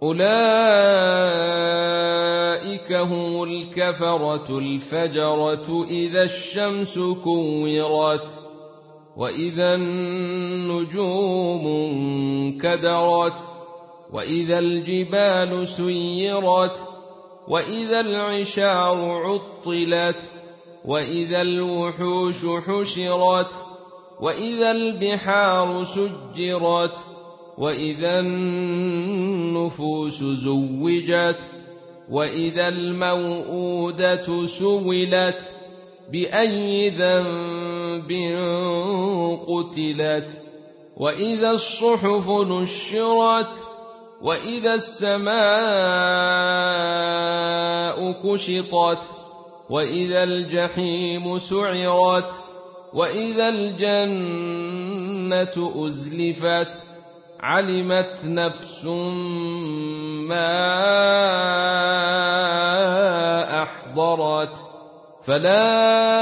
أولئك هم الكفرة الفجرة إذا الشمس كورت وإذا النجوم انكدرت وإذا الجبال سيرت وإذا العشار عطلت وإذا الوحوش حشرت وإذا البحار سجرت وإذا النفوس زوجت وإذا الموءودة سئلت بأي ذنب قتلت وإذا الصحف نشرت وإذا السماء كشطت وإذا الجحيم سعرت وإذا الجنة أزلفت علمت نفس ما أحضرت فلا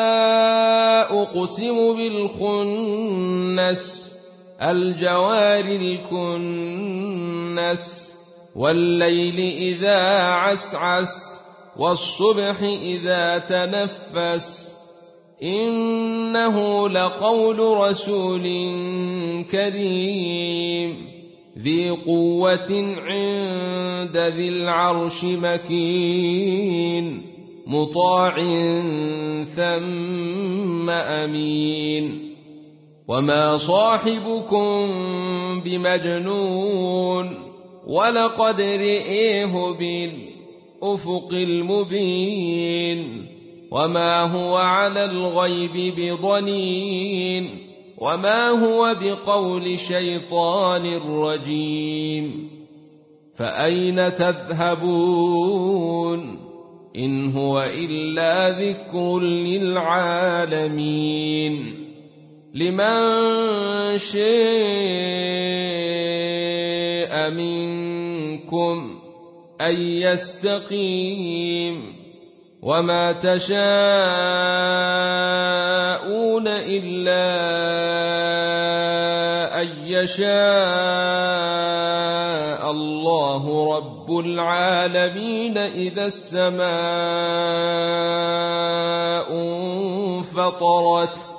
أقسم بالخنس الجوار الكنس والليل إذا عسعس والصبح إذا تنفس إنه لقول رسول كريم ذي قوة عند ذي العرش مكين مطاع ثم أمين وما صاحبكم بمجنون ولقد رئيه بالأفق المبين وما هو على الغيب بضنين وما هو بقول شيطان رجيم فأين تذهبون إن هو إلا ذكر للعالمين لمن شاء منكم أن يستقيم وما تشاءون إلا أن يشاء الله رب العالمين إذا السماء انفطرت